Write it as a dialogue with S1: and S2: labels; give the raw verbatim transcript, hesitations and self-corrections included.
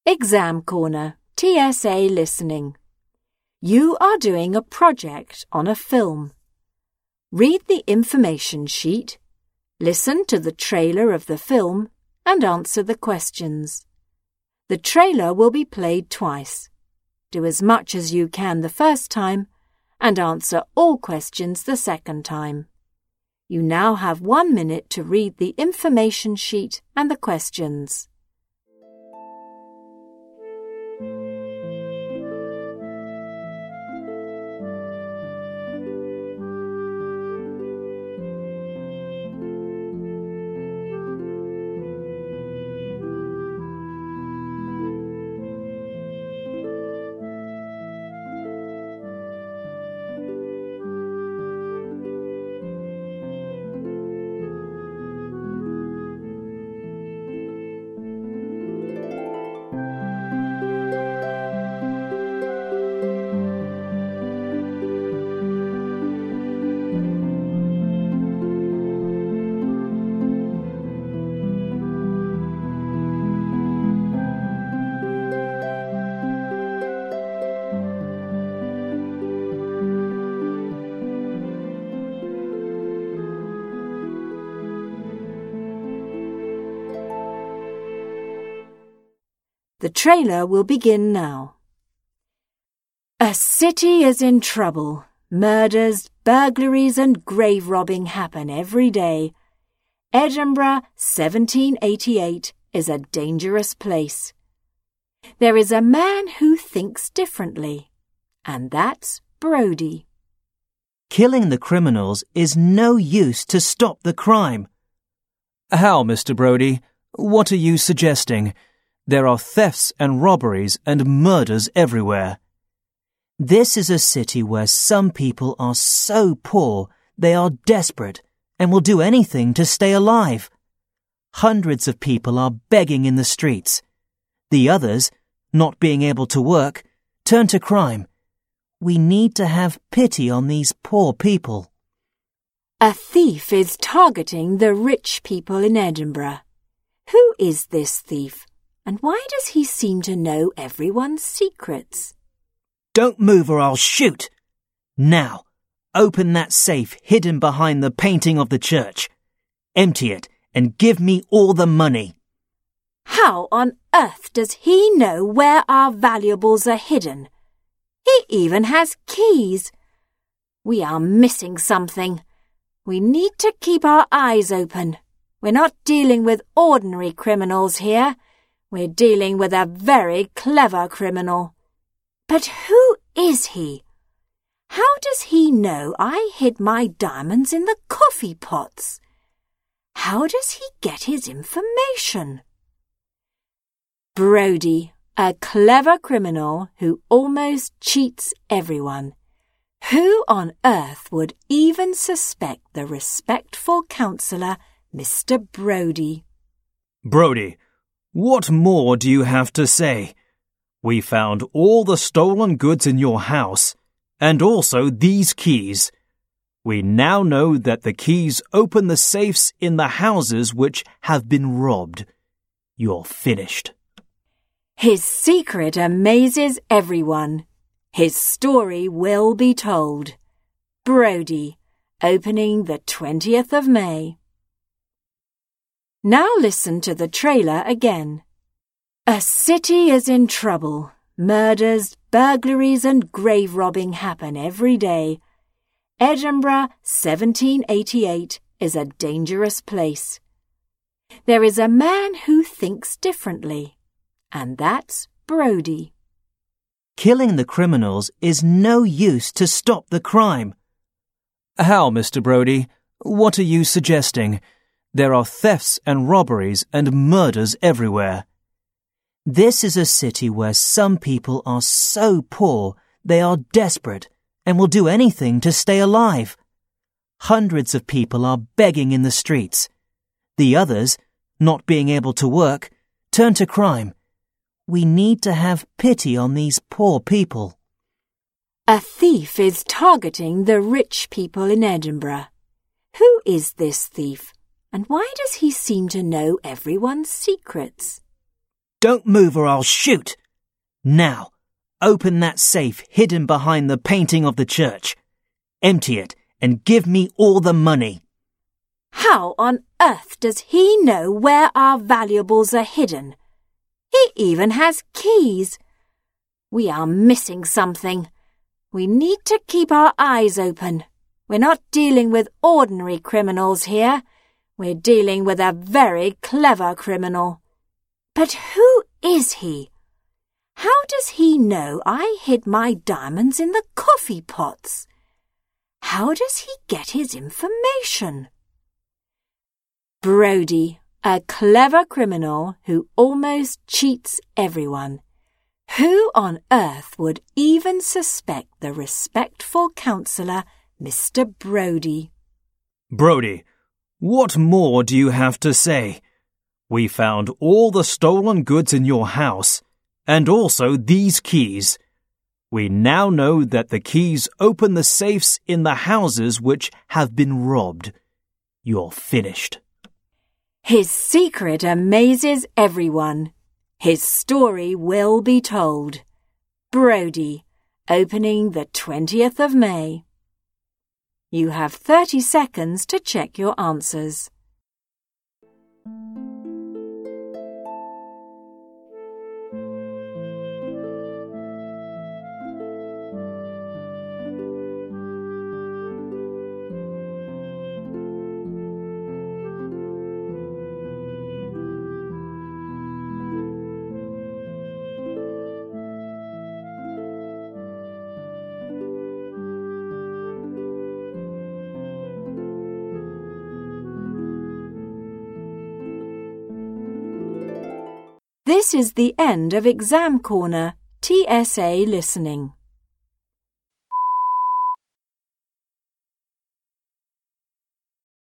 S1: Exam Corner, T S A Listening. You are doing a project on a film. Read the information sheet, listen to the trailer of the film, and answer the questions. The trailer will be played twice. Do as much as you can the first time, and answer all questions the second time. You now have one minute to read the information sheet and the questions. The trailer will begin now. A city is in trouble. Murders, burglaries and grave robbing happen every day. Edinburgh, seventeen eighty-eight, is a dangerous place. There is a man who thinks differently, and that's Brodie.
S2: Killing the criminals is no use to stop the crime. How, Mister Brodie? What are you suggesting? There are thefts and robberies and murders everywhere. This is a city where some people are so poor they are desperate and will do anything to stay alive. Hundreds of people are begging in the streets. The others, not being able to work, turn to crime. We need to have pity on these poor people.
S1: A thief is targeting the rich people in Edinburgh. Who is this thief? And why does he seem to know everyone's secrets?
S2: Don't move or I'll shoot. Now, open that safe hidden behind the painting of the church. Empty it and give me all the money.
S1: How on earth does he know where our valuables are hidden? He even has keys. We are missing something. We need to keep our eyes open. We're not dealing with ordinary criminals here. We're dealing with a very clever criminal. But who is he? How does he know I hid my diamonds in the coffee pots? How does he get his information? Brodie, a clever criminal who almost cheats everyone. Who on earth would even suspect the respectful counsellor, Mister Brodie?
S2: Brodie, what more do you have to say? We found all the stolen goods in your house, and also these keys. We now know that the keys open the safes in the houses which have been robbed. You're finished.
S1: His secret amazes everyone. His story will be told. Brodie, opening the twentieth of May. Now listen to the trailer again. A city is in trouble. Murders, burglaries and grave robbing happen every day. Edinburgh, seventeen eighty-eight, is a dangerous place. There is a man who thinks differently, and that's Brodie.
S2: Killing the criminals is no use to stop the crime. How, Mister Brodie? What are you suggesting? There are thefts and robberies and murders everywhere. This is a city where some people are so poor they are desperate and will do anything to stay alive. Hundreds of people are begging in the streets. The others, not being able to work, turn to crime. We need to have pity on these poor people.
S1: A thief is targeting the rich people in Edinburgh. Who is this thief? And why does he seem to know everyone's secrets?
S2: Don't move or I'll shoot. Now, open that safe hidden behind the painting of the church. Empty it and give me all the money.
S1: How on earth does he know where our valuables are hidden? He even has keys. We are missing something. We need to keep our eyes open. We're not dealing with ordinary criminals here. We're dealing with a very clever criminal. But who is he? How does he know I hid my diamonds in the coffee pots? How does he get his information? Brodie, a clever criminal who almost cheats everyone. Who on earth would even suspect the respectful counsellor, Mister Brodie?
S2: Brodie, what more do you have to say? We found all the stolen goods in your house, and also these keys. We now know that the keys open the safes in the houses which have been robbed. You're finished.
S1: His secret amazes everyone. His story will be told. Brodie, opening the twentieth of May. You have thirty seconds to check your answers. This is the end of Exam Corner T S A Listening.